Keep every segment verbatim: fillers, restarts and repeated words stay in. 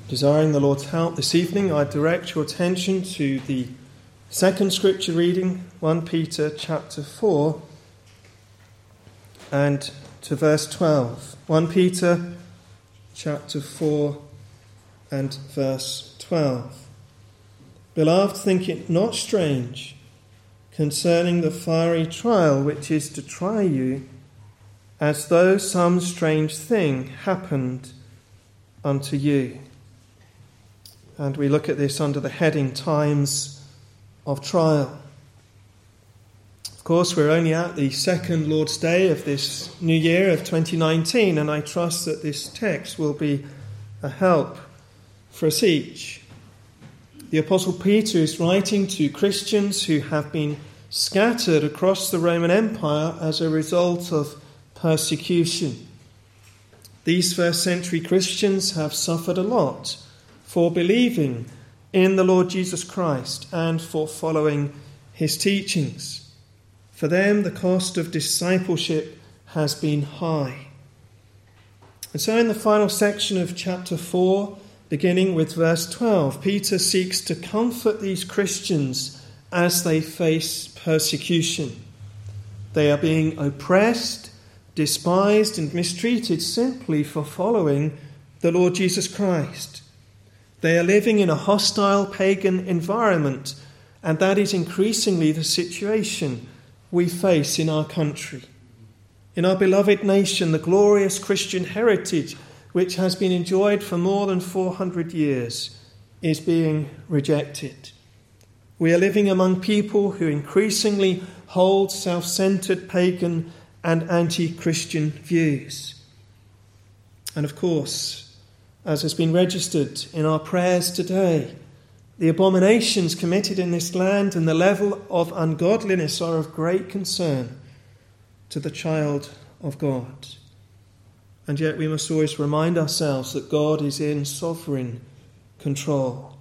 Desiring the Lord's help this evening, I direct your attention to the second scripture reading, First Peter chapter four, and to verse twelve. First Peter chapter four and verse twelve. Beloved, think it not strange concerning the fiery trial which is to try you, as though some strange thing happened unto you. And we look at this under the heading Times of Trial. Of course, we're only at the second Lord's Day of this new year of twenty nineteen, and I trust that this text will be a help for us each. The Apostle Peter is writing to Christians who have been scattered across the Roman Empire as a result of persecution. These first century Christians have suffered a lot for believing in the Lord Jesus Christ and for following his teachings. For them, the cost of discipleship has been high. And so in the final section of chapter four, beginning with verse twelve, Peter seeks to comfort these Christians as they face persecution. They are being oppressed, despised, and mistreated simply for following the Lord Jesus Christ. They are living in a hostile pagan environment, and that is increasingly the situation we face in our country. In our beloved nation, the glorious Christian heritage, which has been enjoyed for more than four hundred years, is being rejected. We are living among people who increasingly hold self-centered pagan and anti-Christian views. And of course, as has been registered in our prayers today, the abominations committed in this land and the level of ungodliness are of great concern to the child of God. And yet we must always remind ourselves that God is in sovereign control.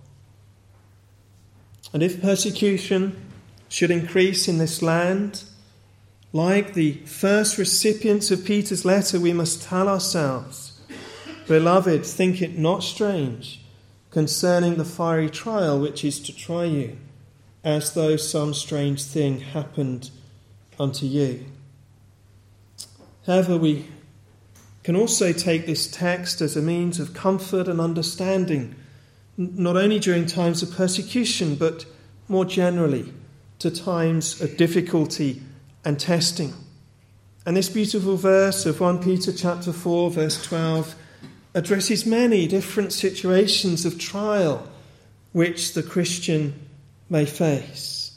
And if persecution should increase in this land, like the first recipients of Peter's letter, we must tell ourselves, beloved, think it not strange concerning the fiery trial which is to try you, as though some strange thing happened unto you. However, we can also take this text as a means of comfort and understanding, not only during times of persecution, but more generally to times of difficulty and testing. And this beautiful verse of First Peter chapter four, verse twelve, addresses many different situations of trial which the Christian may face.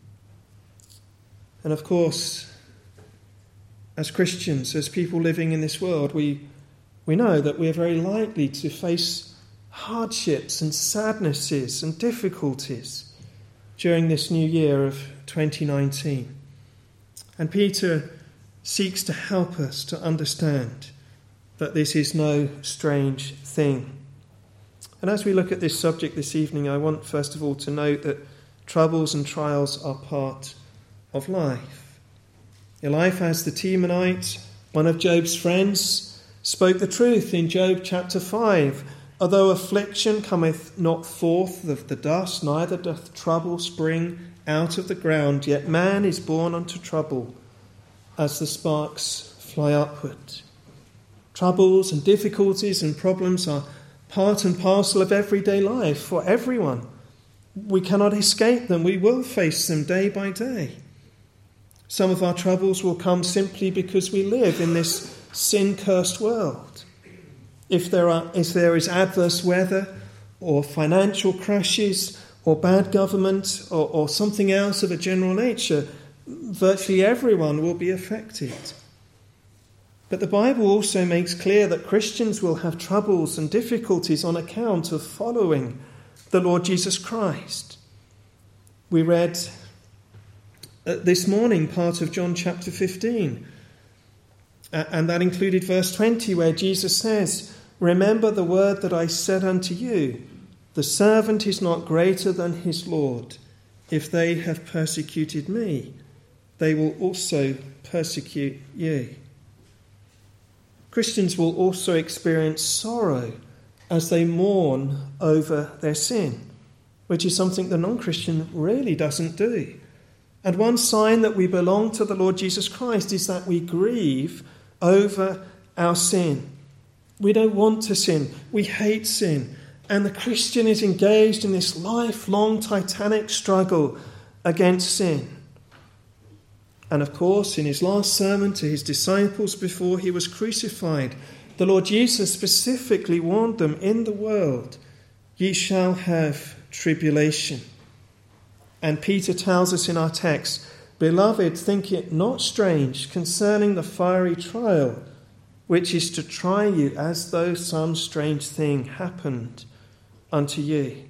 And of course, as Christians, as people living in this world, we, we know that we are very likely to face hardships and sadnesses and difficulties during this new year of twenty nineteen. And Peter seeks to help us to understand that this is no strange thing. And as we look at this subject this evening, I want first of all to note that troubles and trials are part of life. Eliphaz the Temanite, one of Job's friends, spoke the truth in Job chapter five. Although affliction cometh not forth of the dust, neither doth trouble spring out of the ground, yet man is born unto trouble as the sparks fly upward. Troubles and difficulties and problems are part and parcel of everyday life for everyone. We cannot escape them. We will face them day by day. Some of our troubles will come simply because we live in this sin-cursed world. If there are, if there is adverse weather or financial crashes or bad government or, or something else of a general nature, virtually everyone will be affected. But the Bible also makes clear that Christians will have troubles and difficulties on account of following the Lord Jesus Christ. We read this morning part of John chapter fifteen, and that included verse twenty, where Jesus says, "Remember the word that I said unto you, the servant is not greater than his Lord. If they have persecuted me, they will also persecute you." Christians will also experience sorrow as they mourn over their sin, which is something the non-Christian really doesn't do. And one sign that we belong to the Lord Jesus Christ is that we grieve over our sin. We don't want to sin. We hate sin. And the Christian is engaged in this lifelong titanic struggle against sin. And of course, in his last sermon to his disciples before he was crucified, the Lord Jesus specifically warned them, in the world ye shall have tribulation. And Peter tells us in our text, Beloved, think it not strange concerning the fiery trial, which is to try you as though some strange thing happened unto you.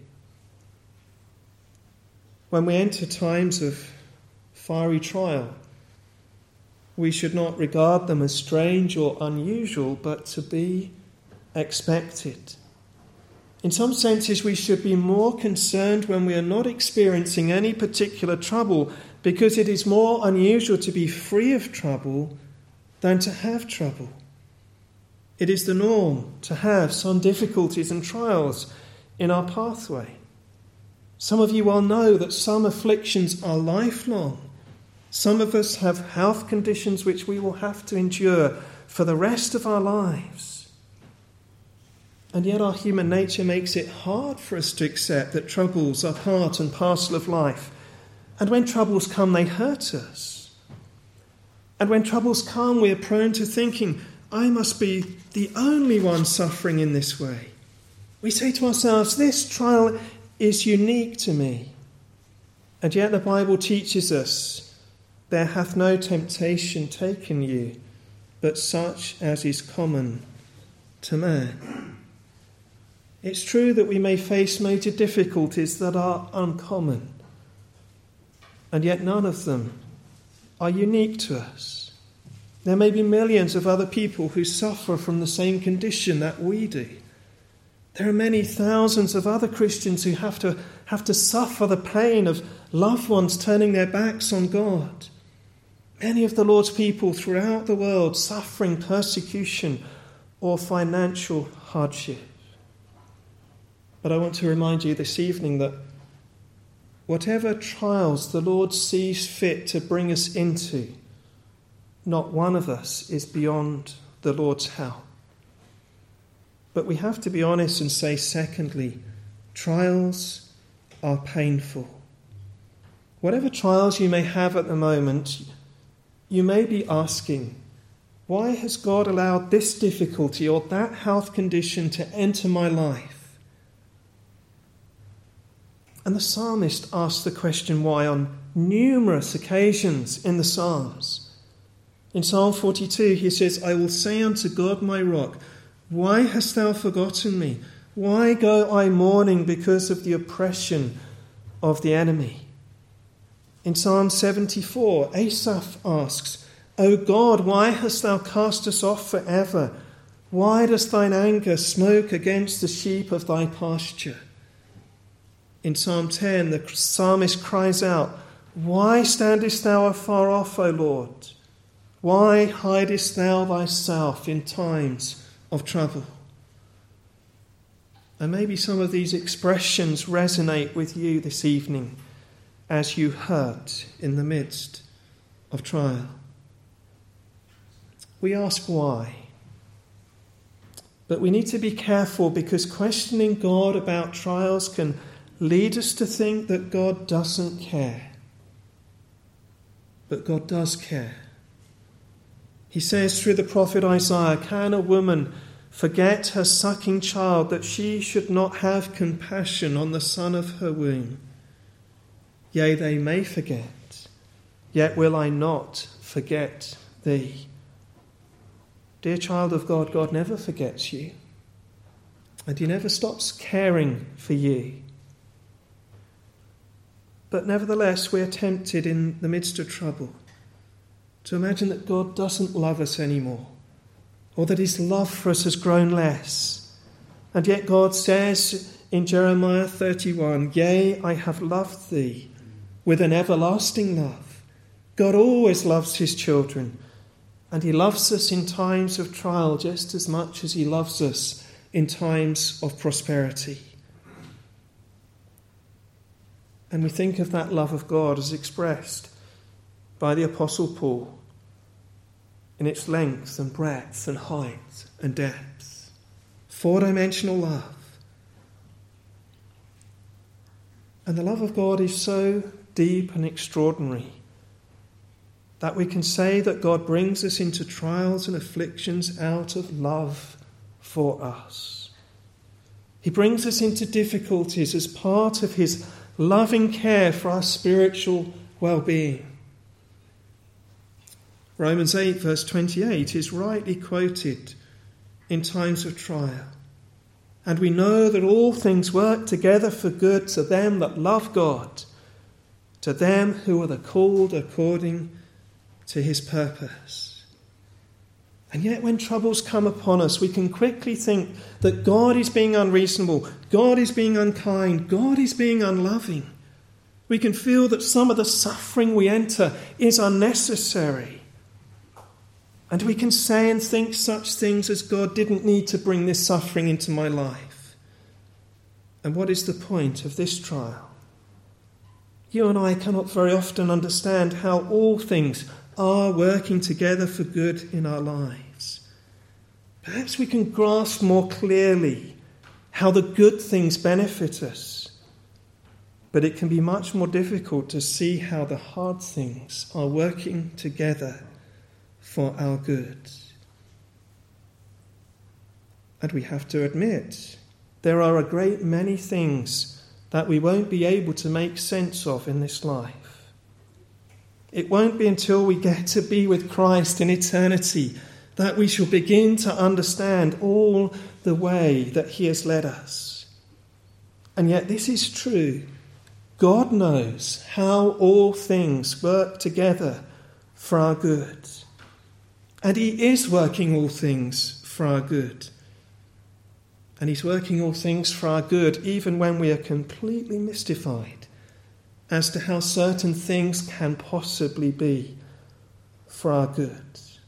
When we enter times of fiery trial, we should not regard them as strange or unusual, but to be expected. In some senses, we should be more concerned when we are not experiencing any particular trouble, because it is more unusual to be free of trouble than to have trouble. It is the norm to have some difficulties and trials in our pathway. Some of you will know that some afflictions are lifelong. Some of us have health conditions which we will have to endure for the rest of our lives. And yet our human nature makes it hard for us to accept that troubles are part and parcel of life. And when troubles come, they hurt us. And when troubles come, we are prone to thinking, I must be the only one suffering in this way. We say to ourselves, this trial is unique to me. And yet the Bible teaches us, there hath no temptation taken you, but such as is common to man. It's true that we may face major difficulties that are uncommon, and yet none of them are unique to us. There may be millions of other people who suffer from the same condition that we do. There are many thousands of other Christians who have to have to suffer the pain of loved ones turning their backs on God. Many of the Lord's people throughout the world suffering persecution or financial hardship. But I want to remind you this evening that whatever trials the Lord sees fit to bring us into, not one of us is beyond the Lord's help. But we have to be honest and say, secondly, trials are painful. Whatever trials you may have at the moment, you may be asking, why has God allowed this difficulty or that health condition to enter my life? And the psalmist asks the question why on numerous occasions in the Psalms. In Psalm forty-two, he says, I will say unto God my rock, why hast thou forgotten me? Why go I mourning because of the oppression of the enemy? In Psalm seventy-four, Asaph asks, O God, why hast thou cast us off forever? Why does thine anger smoke against the sheep of thy pasture? In Psalm ten, the psalmist cries out, Why standest thou afar off, O Lord? Why hidest thou thyself in times of trouble? And maybe some of these expressions resonate with you this evening as you hurt in the midst of trial. We ask why. But we need to be careful, because questioning God about trials can lead us to think that God doesn't care. But God does care. He says through the prophet Isaiah, can a woman forget her sucking child, that she should not have compassion on the son of her womb? Yea, they may forget, yet will I not forget thee. Dear child of God, God never forgets you, and he never stops caring for you. But nevertheless, we are tempted in the midst of trouble to imagine that God doesn't love us anymore, or that his love for us has grown less. And yet God says in Jeremiah thirty-one, Yea, I have loved thee with an everlasting love. God always loves his children, and he loves us in times of trial just as much as he loves us in times of prosperity. And we think of that love of God as expressed by the Apostle Paul in its length and breadth and height and depth. Four-dimensional love. And the love of God is so deep and extraordinary that we can say that God brings us into trials and afflictions out of love for us. He brings us into difficulties as part of his loving care for our spiritual well-being. Romans eight verse twenty-eight is rightly quoted in times of trial. And we know that all things work together for good to them that love God, to them who are the called according to his purpose. And yet when troubles come upon us, we can quickly think that God is being unreasonable, God is being unkind, God is being unloving. We can feel that some of the suffering we enter is unnecessary. And we can say and think such things as, God didn't need to bring this suffering into my life. And what is the point of this trial? You and I cannot very often understand how all things are working together for good in our lives. Perhaps we can grasp more clearly how the good things benefit us. But it can be much more difficult to see how the hard things are working together for our good. And we have to admit, there are a great many things that we won't be able to make sense of in this life. It won't be until we get to be with Christ in eternity that we shall begin to understand all the way that he has led us. And yet this is true. God knows how all things work together for our good. And he is working all things for our good. And he's working all things for our good even when we are completely mystified as to how certain things can possibly be for our good.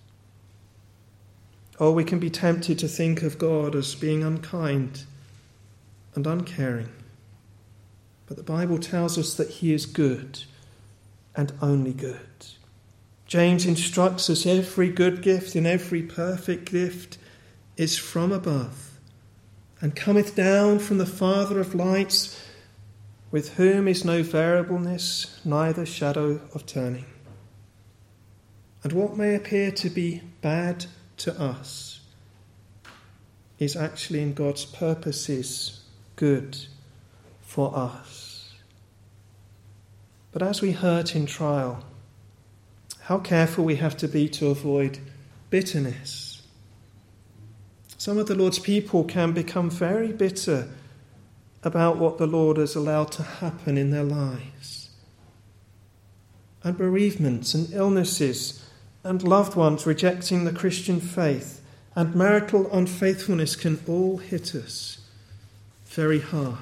Or we can be tempted to think of God as being unkind and uncaring. But the Bible tells us that he is good and only good. James instructs us every good gift and every perfect gift is from above and cometh down from the Father of lights, with whom is no variableness, neither shadow of turning. And what may appear to be bad to us is actually in God's purposes good for us. But as we hurt in trial, how careful we have to be to avoid bitterness. Some of the Lord's people can become very bitter about what the Lord has allowed to happen in their lives. And bereavements and illnesses and loved ones rejecting the Christian faith and marital unfaithfulness can all hit us very hard.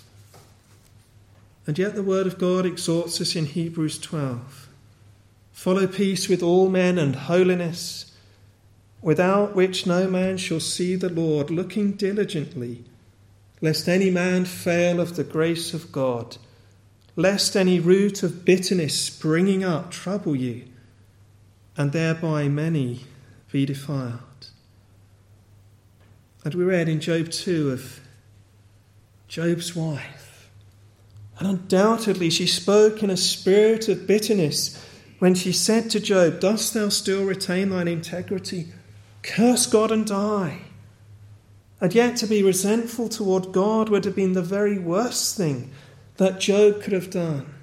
And yet the word of God exhorts us in Hebrews twelve. Follow peace with all men and holiness, without which no man shall see the Lord, looking diligently, lest any man fail of the grace of God, lest any root of bitterness springing up trouble you, and thereby many be defiled. And we read in Job two of Job's wife, and undoubtedly she spoke in a spirit of bitterness when she said to Job, dost thou still retain thine integrity? Curse God and die. And yet to be resentful toward God would have been the very worst thing that Job could have done.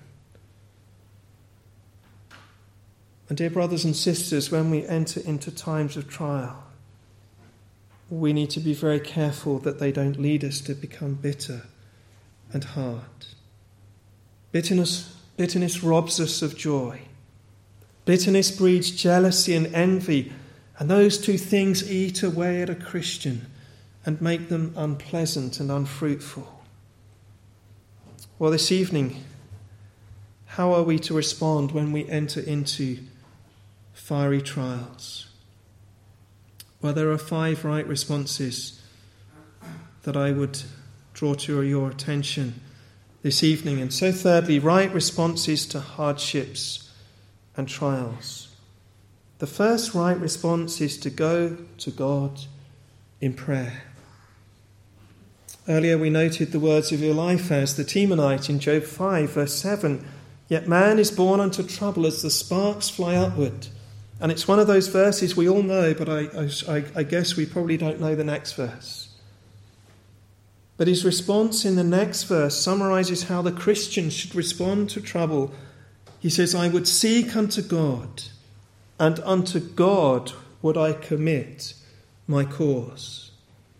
And dear brothers and sisters, when we enter into times of trial, we need to be very careful that they don't lead us to become bitter and hard. Bitterness, bitterness robs us of joy. Bitterness breeds jealousy and envy, and those two things eat away at a Christian and make them unpleasant and unfruitful. Well, this evening, how are we to respond when we enter into fiery trials? Well, there are five right responses that I would draw to your attention this evening. And so thirdly, right responses to hardships and trials. The first right response is to go to God in prayer. Earlier we noted the words of Eliphaz the Temanite in Job five, verse seven. Yet man is born unto trouble as the sparks fly upward. And it's one of those verses we all know, but I, I, I guess we probably don't know the next verse. But his response in the next verse summarizes how the Christian should respond to trouble. He says, I would seek unto God, and unto God would I commit my cause.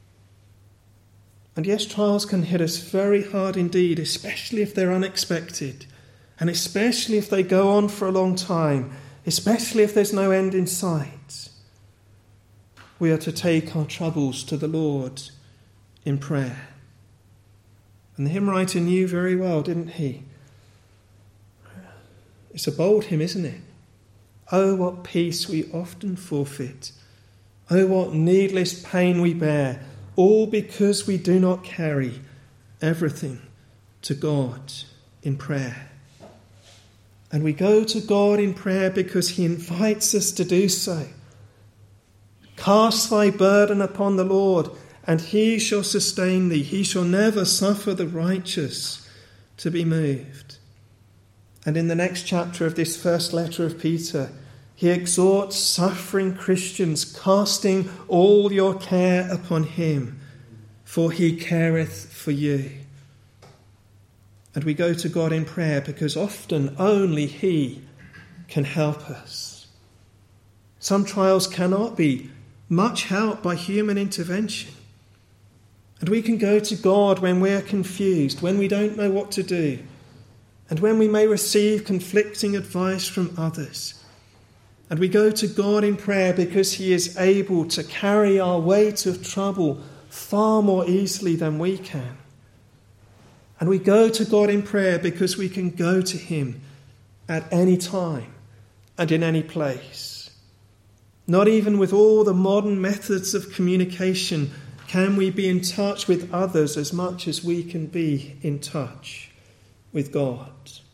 And yes, trials can hit us very hard indeed, especially if they're unexpected, and especially if they go on for a long time, especially if there's no end in sight. We are to take our troubles to the Lord in prayer. And the hymn writer knew very well, didn't he? It's a bold hymn, isn't it? Oh, what peace we often forfeit. Oh, what needless pain we bear, all because we do not carry everything to God in prayer. And we go to God in prayer because he invites us to do so. Cast thy burden upon the Lord, and he shall sustain thee. He shall never suffer the righteous to be moved. And in the next chapter of this first letter of Peter, he exhorts suffering Christians, casting all your care upon him, for he careth for you. And we go to God in prayer because often only he can help us. Some trials cannot be much help by human intervention. And we can go to God when we're confused, when we don't know what to do, and when we may receive conflicting advice from others. And we go to God in prayer because he is able to carry our weight of trouble far more easily than we can. And we go to God in prayer because we can go to him at any time and in any place. Not even with all the modern methods of communication can we be in touch with others as much as we can be in touch with God.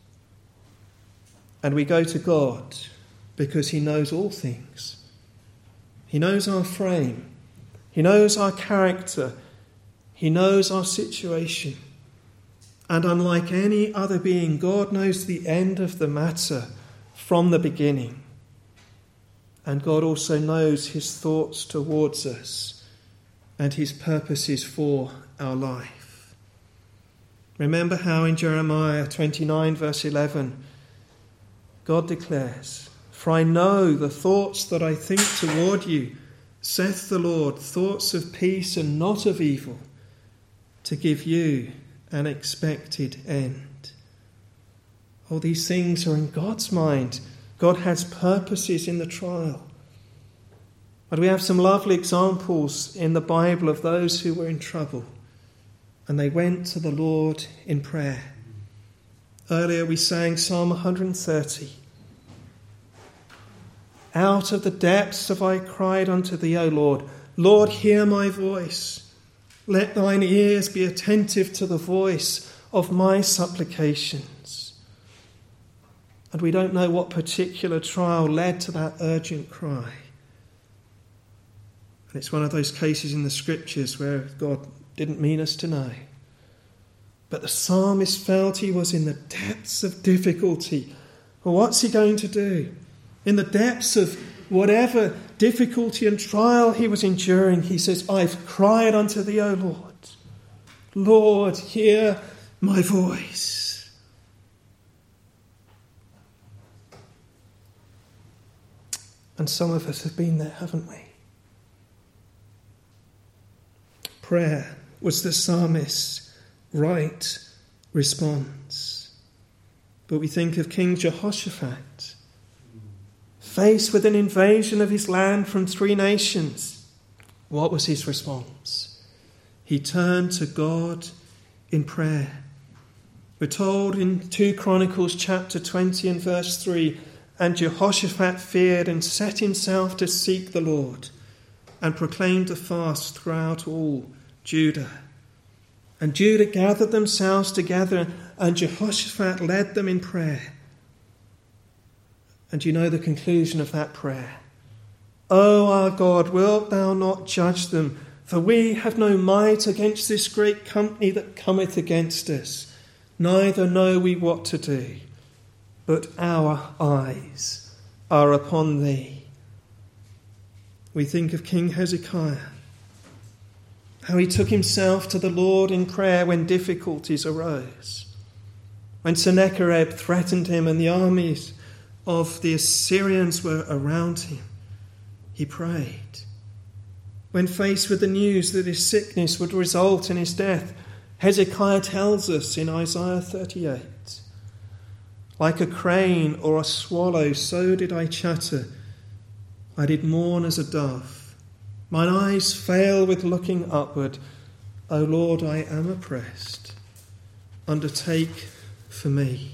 And we go to God because he knows all things. He knows our frame. He knows our character. He knows our situation. And unlike any other being, God knows the end of the matter from the beginning. And God also knows his thoughts towards us and his purposes for our life. Remember how in Jeremiah twenty-nine, verse eleven, God declares, For I know the thoughts that I think toward you, saith the Lord, thoughts of peace and not of evil, to give you an expected end. All these things are in God's mind. God has purposes in the trial. But we have some lovely examples in the Bible of those who were in trouble, and they went to the Lord in prayer. Earlier we sang Psalm one hundred thirty. Out of the depths have I cried unto thee, O Lord. Lord, hear my voice. Let thine ears be attentive to the voice of my supplications. And we don't know what particular trial led to that urgent cry. And it's one of those cases in the scriptures where God didn't mean us to know. But the psalmist felt he was in the depths of difficulty. Well, what's he going to do? In the depths of whatever difficulty and trial he was enduring, he says, I've cried unto thee, O Lord. Lord, hear my voice. And some of us have been there, haven't we? Prayer was the psalmist's right response. But we think of King Jehoshaphat, faced with an invasion of his land from three nations. What was his response? He turned to God in prayer. We're told in Second Chronicles chapter twenty and verse three, and Jehoshaphat feared and set himself to seek the Lord and proclaimed a fast throughout all Judah And Judah gathered themselves together, and Jehoshaphat led them in prayer. And you know the conclusion of that prayer. O our God, wilt thou not judge them? For we have no might against this great company that cometh against us, neither know we what to do, but our eyes are upon thee. We think of King Hezekiah, how he took himself to the Lord in prayer when difficulties arose. When Sennacherib threatened him and the armies of the Assyrians were around him, he prayed. When faced with the news that his sickness would result in his death, Hezekiah tells us in Isaiah thirty-eight, like a crane or a swallow, so did I chatter. I did mourn as a dove. Mine eyes fail with looking upward. O Lord, I am oppressed. Undertake for me.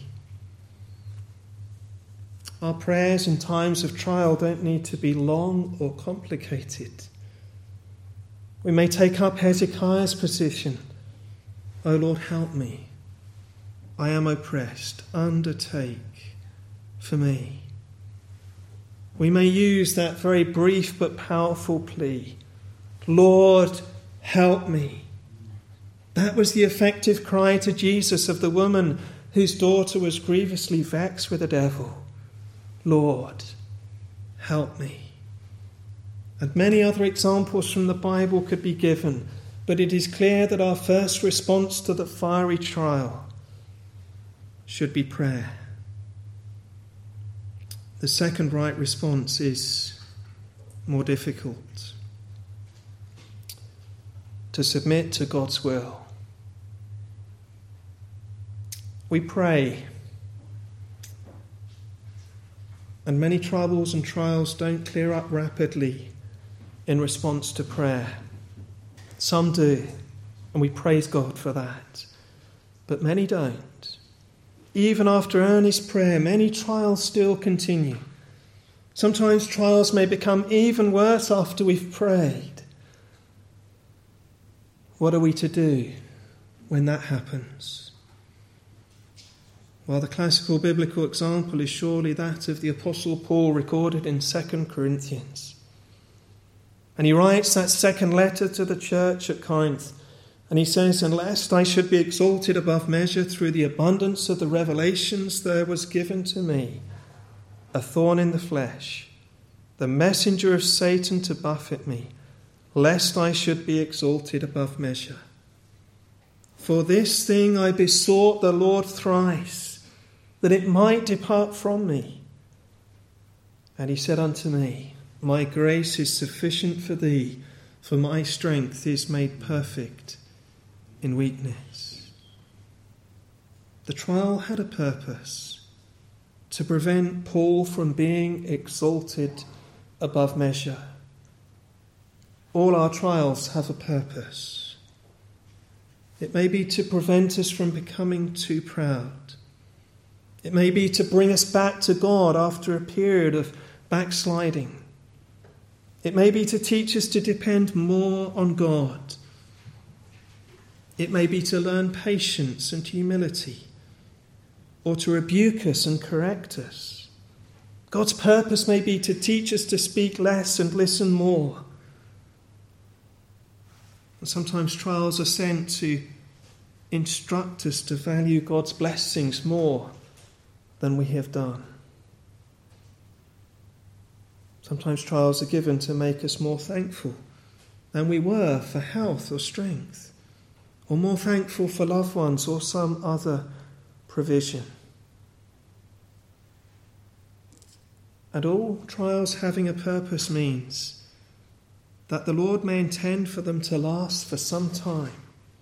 Our prayers in times of trial don't need to be long or complicated. We may take up Hezekiah's position. O Lord, help me. I am oppressed. Undertake for me. We may use that very brief but powerful plea. Lord, help me. That was the effective cry to Jesus of the woman whose daughter was grievously vexed with the devil. Lord, help me. And many other examples from the Bible could be given, but it is clear that our first response to the fiery trial should be prayer. The second right response is more difficult. To submit to God's will. We pray, and many troubles and trials don't clear up rapidly in response to prayer. Some do, and we praise God for that. But many don't. Even after earnest prayer, many trials still continue. Sometimes trials may become even worse after we've prayed. What are we to do when that happens? Well, the classical biblical example is surely that of the Apostle Paul recorded in Second Corinthians. And he writes that second letter to the church at Corinth, and he says, "And lest I should be exalted above measure through the abundance of the revelations, there was given to me a thorn in the flesh, the messenger of Satan to buffet me, lest I should be exalted above measure. For this thing I besought the Lord thrice, that it might depart from me. And he said unto me, My grace is sufficient for thee, for my strength is made perfect in weakness." The trial had a purpose, to prevent Paul from being exalted above measure. All our trials have a purpose. It may be to prevent us from becoming too proud. It may be to bring us back to God after a period of backsliding. It may be to teach us to depend more on God. It may be to learn patience and humility, or to rebuke us and correct us. God's purpose may be to teach us to speak less and listen more. And sometimes trials are sent to instruct us to value God's blessings more than we have done. Sometimes trials are given to make us more thankful than we were for health or strength, or more thankful for loved ones or some other provision. And all trials having a purpose means that the Lord may intend for them to last for some time,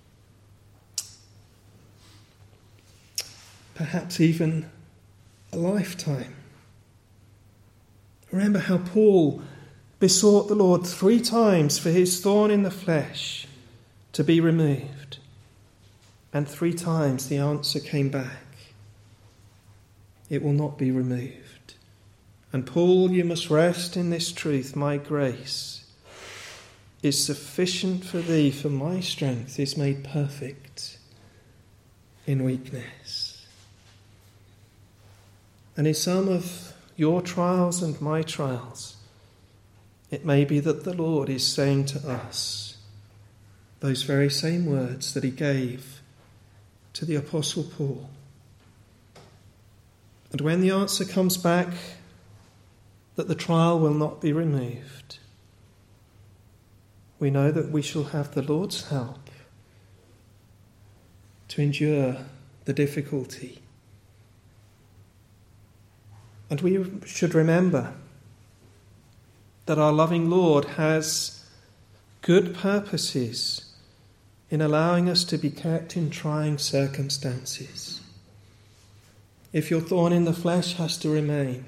perhaps even a lifetime. Remember how Paul besought the Lord three times for his thorn in the flesh to be removed. And three times the answer came back. It will not be removed. And Paul, you must rest in this truth. My grace is sufficient for thee, for my strength is made perfect in weakness. And in some of your trials and my trials, it may be that the Lord is saying to us those very same words that he gave to the Apostle Paul. And when the answer comes back that the trial will not be removed, we know that we shall have the Lord's help to endure the difficulty. And we should remember that our loving Lord has good purposes in allowing us to be kept in trying circumstances. If your thorn in the flesh has to remain,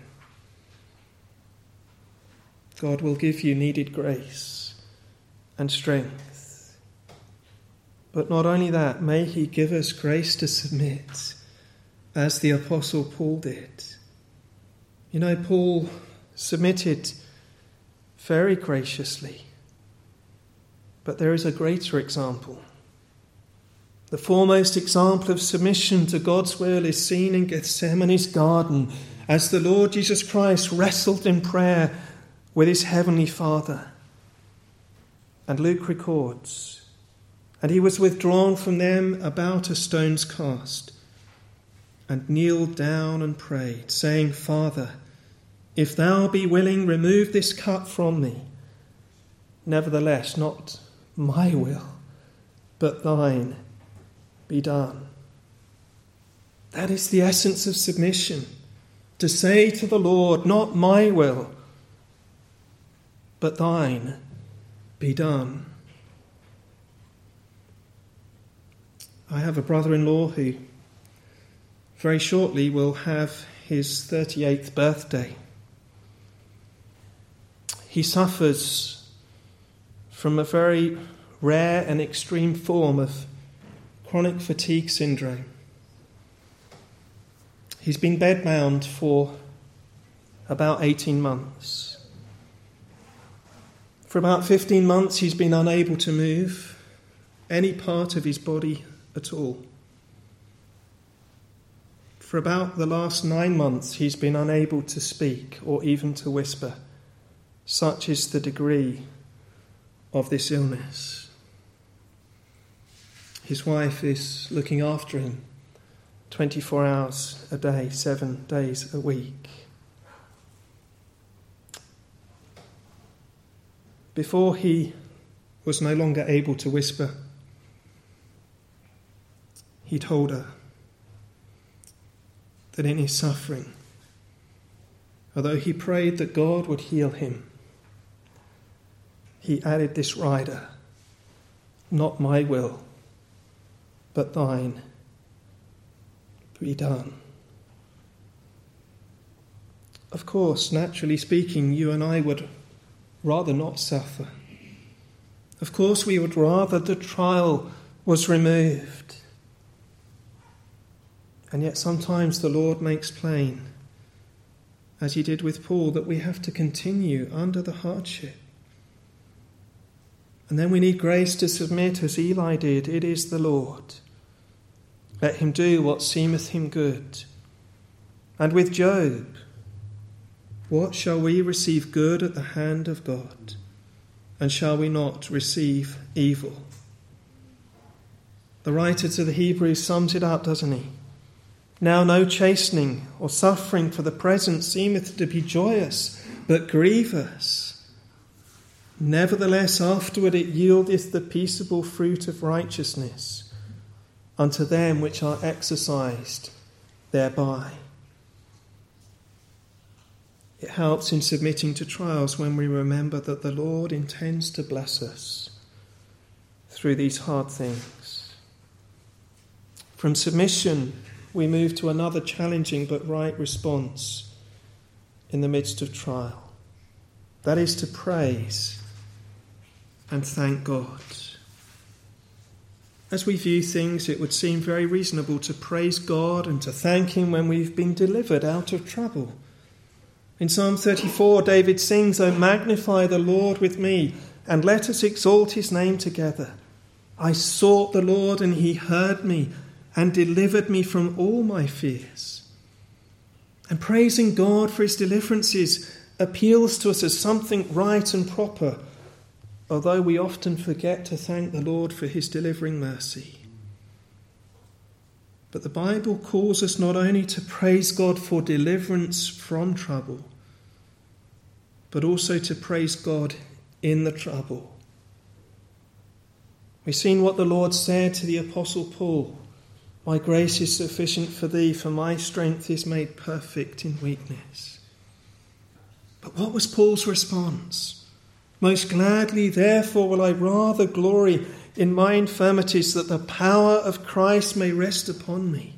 God will give you needed grace and strength. But not only that, may he give us grace to submit, as the Apostle Paul did. You know, Paul submitted very graciously, but there is a greater example. The foremost example of submission to God's will is seen in Gethsemane's garden as the Lord Jesus Christ wrestled in prayer with his heavenly Father. And Luke records, and he was withdrawn from them about a stone's cast, and kneeled down and prayed, saying, Father, if thou be willing, remove this cup from me. Nevertheless, not my will, but thine be done. That is the essence of submission, to say to the Lord, not my will, but thine be done. I have a brother-in-law who very shortly will have his thirty-eighth birthday. He suffers from a very rare and extreme form of chronic fatigue syndrome. He's been bedbound for about eighteen months. For about fifteen months he's been unable to move any part of his body at all. For about the last nine months he's been unable to speak or even to whisper. Such is the degree of this illness. His wife is looking after him twenty-four hours a day, seven days a week. Before he was no longer able to whisper, he told her that in his suffering, although he prayed that God would heal him, he added this rider, not my will, but thine be done. Of course, naturally speaking, you and I would rather not suffer. Of course, we would rather the trial was removed. And yet sometimes the Lord makes plain, as he did with Paul, that we have to continue under the hardship. And then we need grace to submit as Eli did. It is the Lord. Let him do what seemeth him good. And with Job, what shall we receive good at the hand of God? And shall we not receive evil? The writer to the Hebrews sums it up, doesn't he? Now no chastening or suffering for the present seemeth to be joyous, but grievous. Nevertheless, afterward it yieldeth the peaceable fruit of righteousness unto them which are exercised thereby. It helps in submitting to trials when we remember that the Lord intends to bless us through these hard things. From submission, we move to another challenging but right response in the midst of trial. That is to praise and thank God. As we view things, it would seem very reasonable to praise God and to thank him when we've been delivered out of trouble. In Psalm thirty-four, David sings, "O magnify the Lord with me, and let us exalt his name together. I sought the Lord, and he heard me and delivered me from all my fears. And praising God for his deliverances appeals to us as something right and proper, although we often forget to thank the Lord for his delivering mercy. But the Bible calls us not only to praise God for deliverance from trouble, but also to praise God in the trouble. We've seen what the Lord said to the Apostle Paul. My grace is sufficient for thee, for my strength is made perfect in weakness. But what was Paul's response? Most gladly, therefore, will I rather glory in my infirmities, that the power of Christ may rest upon me.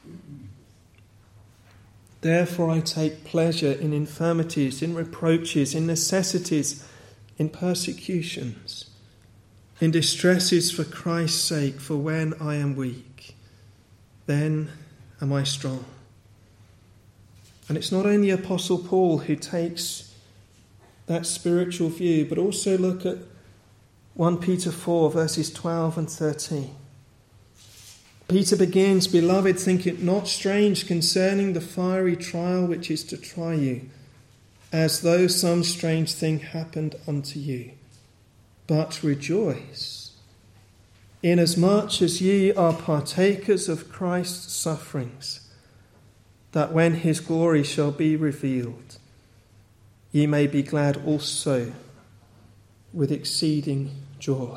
Therefore I take pleasure in infirmities, in reproaches, in necessities, in persecutions, in distresses for Christ's sake, for when I am weak, then am I strong. And it's not only Apostle Paul who takes that spiritual view, but also look at First Peter four, verses twelve and thirteen. Peter begins, Beloved, think it not strange concerning the fiery trial which is to try you, as though some strange thing happened unto you. But rejoice, inasmuch as ye are partakers of Christ's sufferings, that when his glory shall be revealed, ye may be glad also with exceeding joy.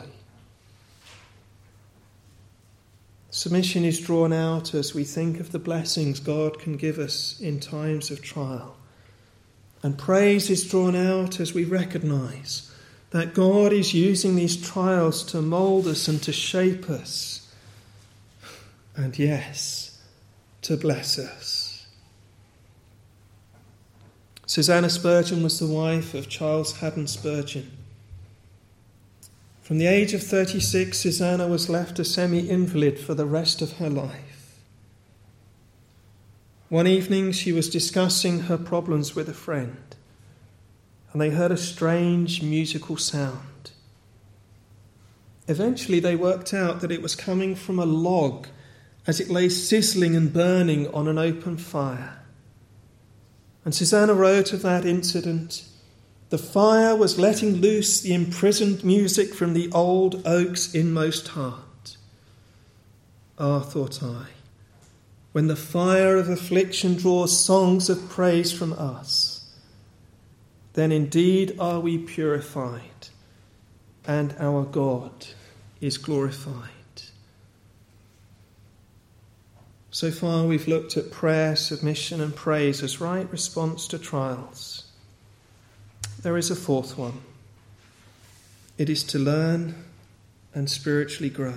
Submission is drawn out as we think of the blessings God can give us in times of trial. And praise is drawn out as we recognise that God is using these trials to mould us and to shape us. And yes, to bless us. Susanna Spurgeon was the wife of Charles Haddon Spurgeon. From the age of thirty-six, Susanna was left a semi-invalid for the rest of her life. One evening she was discussing her problems with a friend, and they heard a strange musical sound. Eventually they worked out that it was coming from a log as it lay sizzling and burning on an open fire. And Susanna wrote of that incident, the fire was letting loose the imprisoned music from the old oak's inmost heart. Ah, thought I, when the fire of affliction draws songs of praise from us, then indeed are we purified, and our God is glorified. So far we've looked at prayer, submission and praise as right response to trials. There is a fourth one. It is to learn and spiritually grow.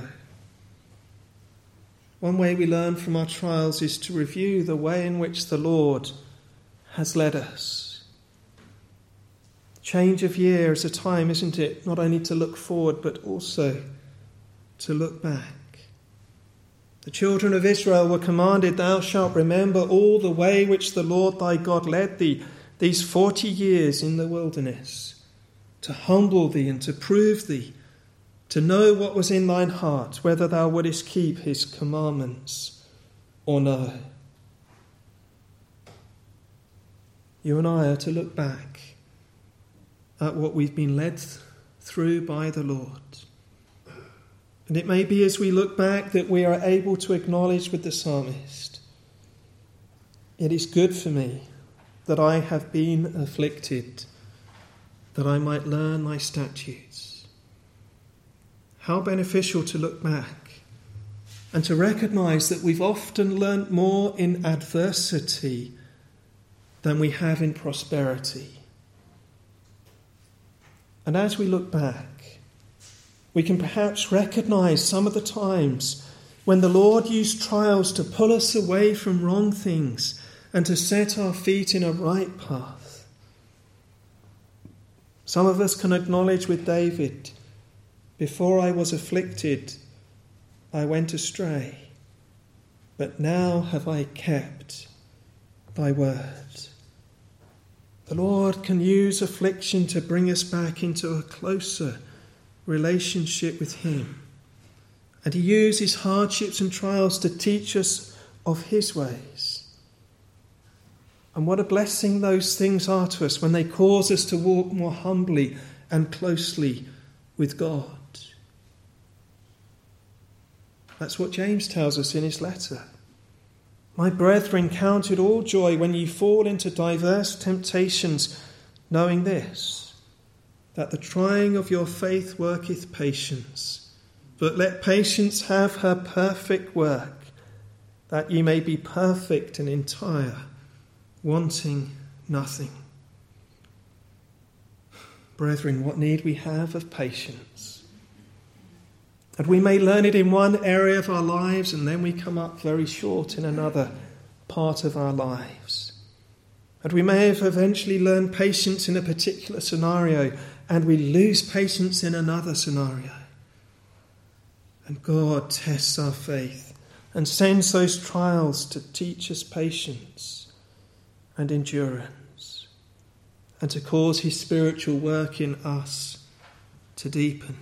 One way we learn from our trials is to review the way in which the Lord has led us. Change of year is a time, isn't it, not only to look forward but also to look back. The children of Israel were commanded, Thou shalt remember all the way which the Lord thy God led thee these forty years in the wilderness, to humble thee and to prove thee, to know what was in thine heart, whether thou wouldest keep his commandments or no. You and I are to look back at what we've been led through by the Lord. And it may be as we look back that we are able to acknowledge with the psalmist, it is good for me that I have been afflicted, that I might learn thy statutes. How beneficial to look back and to recognise that we've often learnt more in adversity than we have in prosperity. And as we look back, we can perhaps recognise some of the times when the Lord used trials to pull us away from wrong things and to set our feet in a right path. Some of us can acknowledge with David, before I was afflicted, I went astray, but now have I kept thy word. The Lord can use affliction to bring us back into a closer relationship with him. And he uses hardships and trials to teach us of his ways. And what a blessing those things are to us when they cause us to walk more humbly and closely with God. That's what James tells us in his letter. My brethren, count it all joy when ye fall into diverse temptations, knowing this, that the trying of your faith worketh patience. But let patience have her perfect work, that ye may be perfect and entire, wanting nothing. Brethren, what need we have of patience? And we may learn it in one area of our lives, and then we come up very short in another part of our lives. And we may have eventually learned patience in a particular scenario, and we lose patience in another scenario. And God tests our faith and sends those trials to teach us patience and endurance, and to cause his spiritual work in us to deepen.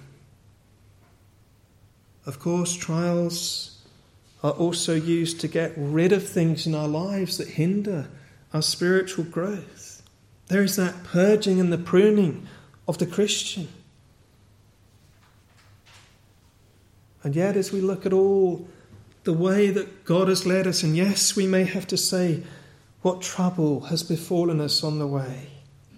Of course, trials are also used to get rid of things in our lives that hinder our spiritual growth. There is that purging and the pruning of the Christian. And yet, as we look at all the way that God has led us, and yes, we may have to say what trouble has befallen us on the way.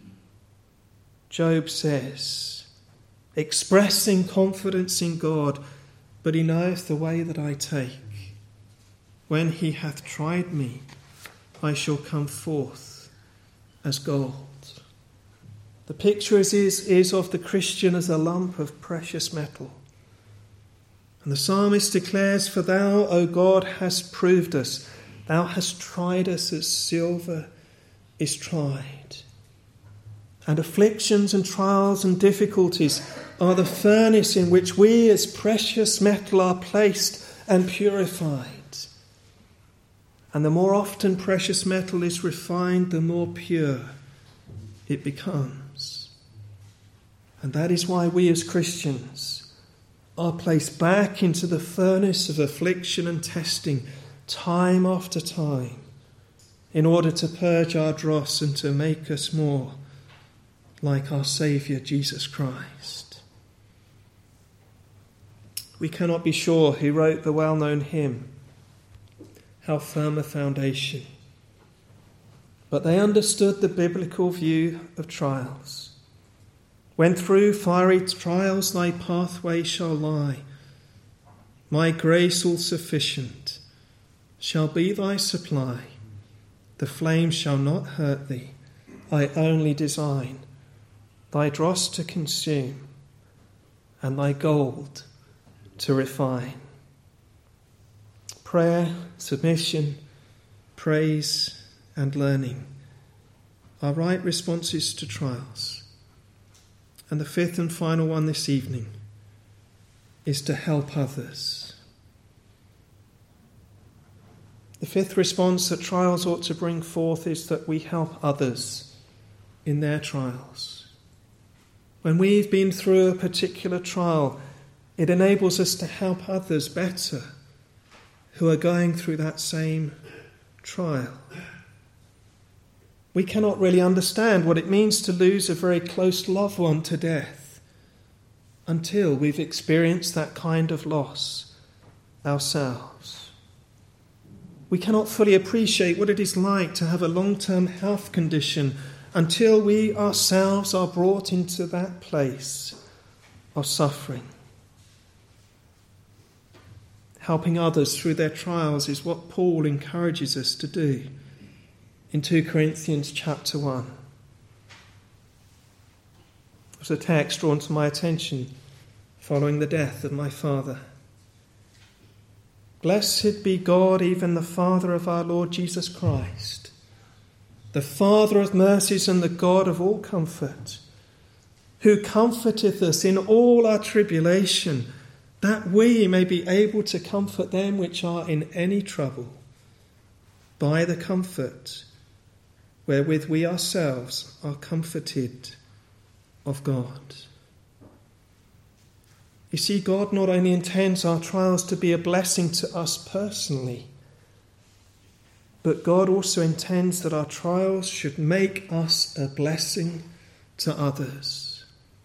Job says, expressing confidence in God, but he knoweth the way that I take. When he hath tried me, I shall come forth as gold. The picture is, is, is of the Christian as a lump of precious metal. And the psalmist declares, for thou, O God, hast proved us. Thou hast tried us as silver is tried. And afflictions and trials and difficulties are the furnace in which we as precious metal are placed and purified. And the more often precious metal is refined, the more pure it becomes. And that is why we as Christians are placed back into the furnace of affliction and testing time after time in order to purge our dross and to make us more like our Saviour Jesus Christ. We cannot be sure who wrote the well-known hymn, How Firm a Foundation, but they understood the biblical view of trials. When through fiery trials thy pathway shall lie, my grace all sufficient shall be thy supply. The flame shall not hurt thee, I only design thy dross to consume and thy gold to refine. Prayer, submission, praise and learning are right responses to trials. And the fifth and final one this evening is to help others. The fifth response that trials ought to bring forth is that we help others in their trials. When we've been through a particular trial, it enables us to help others better who are going through that same trial. We cannot really understand what it means to lose a very close loved one to death until we've experienced that kind of loss ourselves. We cannot fully appreciate what it is like to have a long-term health condition until we ourselves are brought into that place of suffering. Helping others through their trials is what Paul encourages us to do in two Corinthians chapter one. There's a text drawn to my attention following the death of my father. Blessed be God, even the Father of our Lord Jesus Christ, the Father of mercies and the God of all comfort, who comforteth us in all our tribulation, that we may be able to comfort them which are in any trouble by the comfort wherewith we ourselves are comforted of God. You see, God not only intends our trials to be a blessing to us personally, but God also intends that our trials should make us a blessing to others.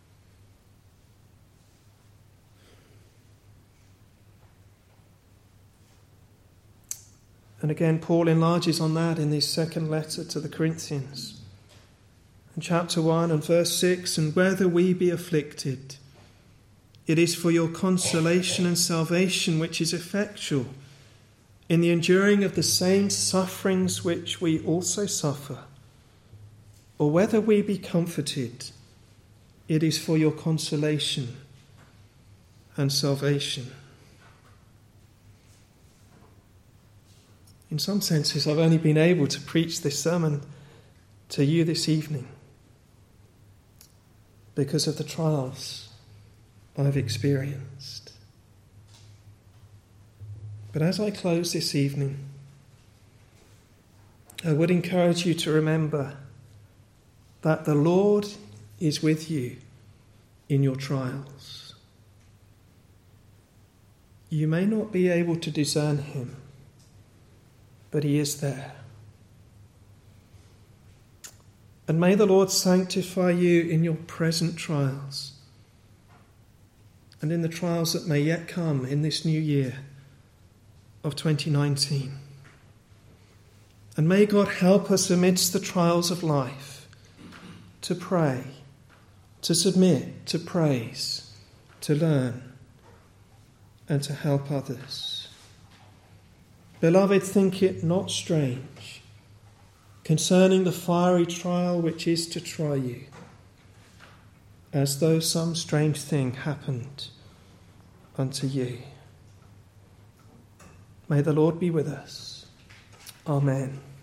And again, Paul enlarges on that in his second letter to the Corinthians. In chapter one and verse six, and whether we be afflicted, it is for your consolation and salvation which is effectual in the enduring of the same sufferings which we also suffer. Or whether we be comforted, it is for your consolation and salvation. In some senses, I've only been able to preach this sermon to you this evening because of the trials I've experienced. But as I close this evening, I would encourage you to remember that the Lord is with you in your trials. You may not be able to discern him, but he is there. And may the Lord sanctify you in your present trials and in the trials that may yet come in this new year of twenty nineteen. And may God help us amidst the trials of life to pray, to submit, to praise, to learn, and to help others. Beloved, think it not strange concerning the fiery trial which is to try you, as though some strange thing happened unto you. May the Lord be with us. Amen.